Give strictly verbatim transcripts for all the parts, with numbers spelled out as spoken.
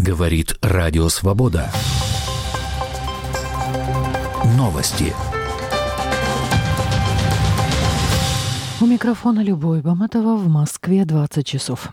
Говорит Радио Свобода. Новости. У микрофона Любовь Баматова, в Москве двадцать часов.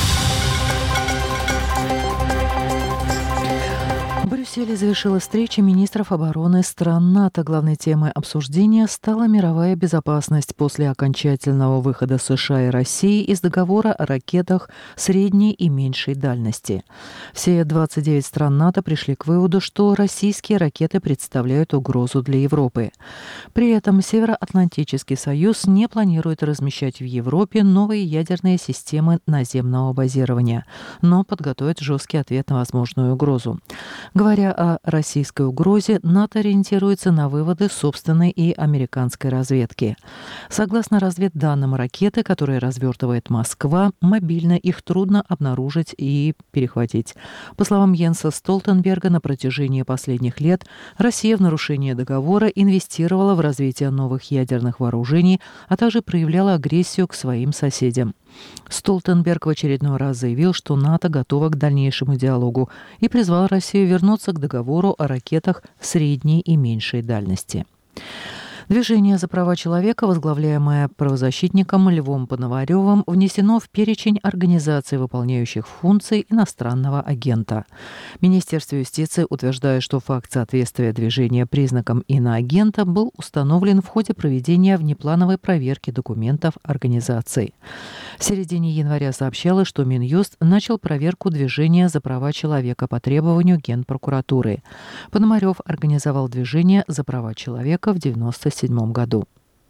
В Брюсселе завершилась встреча министров обороны стран НАТО. Главной темой обсуждения стала мировая безопасность после окончательного выхода США и России из договора о ракетах средней и меньшей дальности. Все двадцать девять стран НАТО пришли к выводу, что российские ракеты представляют угрозу для Европы. При этом Североатлантический союз не планирует размещать в Европе новые ядерные системы наземного базирования, но подготовит жесткий ответ на возможную угрозу. Говоря о российской угрозе, НАТО ориентируется на выводы собственной и американской разведки. Согласно разведданным, ракеты, которые развертывает Москва, мобильно, их трудно обнаружить и перехватить. По словам Йенса Столтенберга, на протяжении последних лет Россия в нарушение договора инвестировала в развитие новых ядерных вооружений, а также проявляла агрессию к своим соседям. Столтенберг в очередной раз заявил, что НАТО готово к дальнейшему диалогу и призвал Россию вернуться к договору о ракетах средней и меньшей дальности. Движение за права человека, возглавляемое правозащитником Львом Пономаревым, внесено в перечень организаций, выполняющих функции иностранного агента. Министерство юстиции утверждает, что факт соответствия движения признакам иноагента был установлен в ходе проведения внеплановой проверки документов организации. В середине января сообщалось, что Минюст начал проверку движения за права человека по требованию Генпрокуратуры. Пономарев организовал движение за права человека в девяносто седьмом году.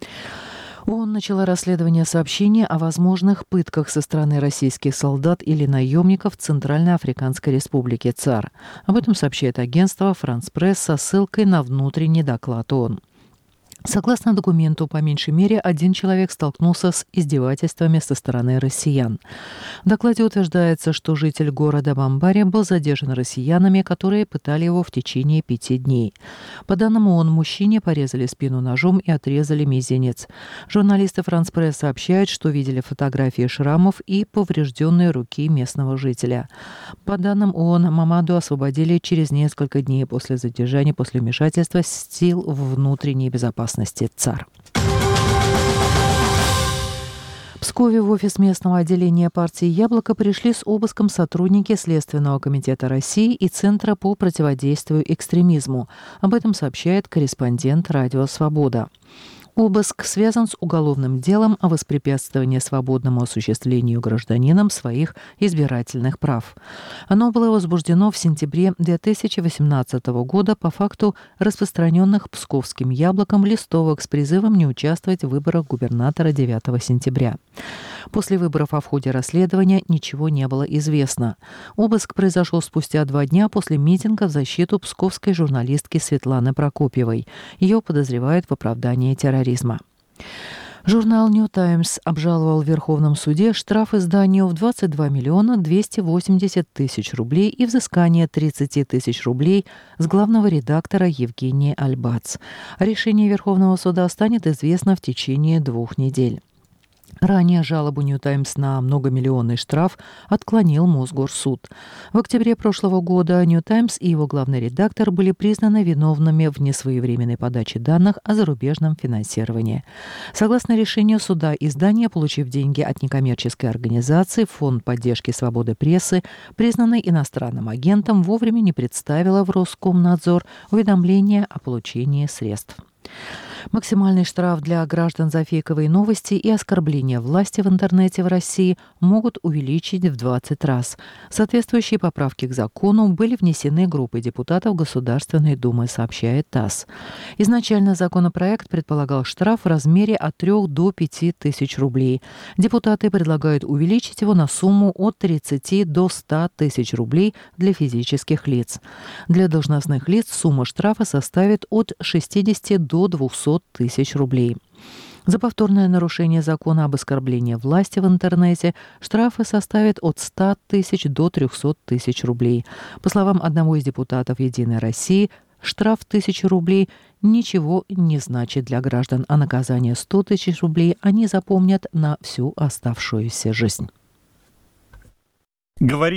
ООН начала расследование сообщений о возможных пытках со стороны российских солдат или наемников в Центральной Африканской Республике ЦАР. Об этом сообщает агентство «Франс Пресс» со ссылкой на внутренний доклад ООН. Согласно документу, по меньшей мере, один человек столкнулся с издевательствами со стороны россиян. В докладе утверждается, что житель города Бамбари был задержан россиянами, которые пытали его в течение пяти дней. По данным ООН, мужчине порезали спину ножом и отрезали мизинец. Журналисты «Франс Пресс» сообщают, что видели фотографии шрамов и поврежденной руки местного жителя. По данным ООН, Мамаду освободили через несколько дней после задержания после вмешательства сил внутренней безопасности ЦАР. В Пскове в офис местного отделения партии «Яблоко» пришли с обыском сотрудники Следственного комитета России и Центра по противодействию экстремизму. Об этом сообщает корреспондент «Радио Свобода». Обыск связан с уголовным делом о воспрепятствовании свободному осуществлению гражданином своих избирательных прав. Оно было возбуждено в сентябре две тысячи восемнадцатого года по факту распространенных псковским «Яблоком» листовок с призывом не участвовать в выборах губернатора девятого сентября. После выборов о входе расследования ничего не было известно. Обыск произошел спустя два дня после митинга в защиту псковской журналистки Светланы Прокопьевой. Ее подозревают в оправдании терроризма. Журнал «Нью Таймс» обжаловал в Верховном суде штраф изданию в двадцать два миллиона двести восемьдесят тысяч рублей и взыскание тридцать тысяч рублей с главного редактора Евгения Альбац. Решение Верховного суда станет известно в течение двух недель. Ранее жалобу «Нью Таймс» на многомиллионный штраф отклонил Мосгорсуд. В октябре прошлого года «Нью Таймс» и его главный редактор были признаны виновными в несвоевременной подаче данных о зарубежном финансировании. Согласно решению суда, издание, получив деньги от некоммерческой организации «Фонд поддержки свободы прессы», признанный иностранным агентом, вовремя не представило в Роскомнадзор уведомление о получении средств. Максимальный штраф для граждан за фейковые новости и оскорбления власти в интернете в России могут увеличить в двадцать раз. Соответствующие поправки к закону были внесены группой депутатов Государственной Думы, сообщает ТАСС. Изначально законопроект предполагал штраф в размере от трёх до пяти тысяч рублей. Депутаты предлагают увеличить его на сумму от тридцати до ста тысяч рублей для физических лиц. Для должностных лиц сумма штрафа составит от шестидесяти до двухсот тысяч рублей. За повторное нарушение закона об оскорблении власти в интернете штрафы составят от ста тысяч до трехсот тысяч рублей. По словам одного из депутатов «Единой России», штраф тысяча рублей ничего не значит для граждан, а наказание сто тысяч рублей они запомнят на всю оставшуюся жизнь. Говори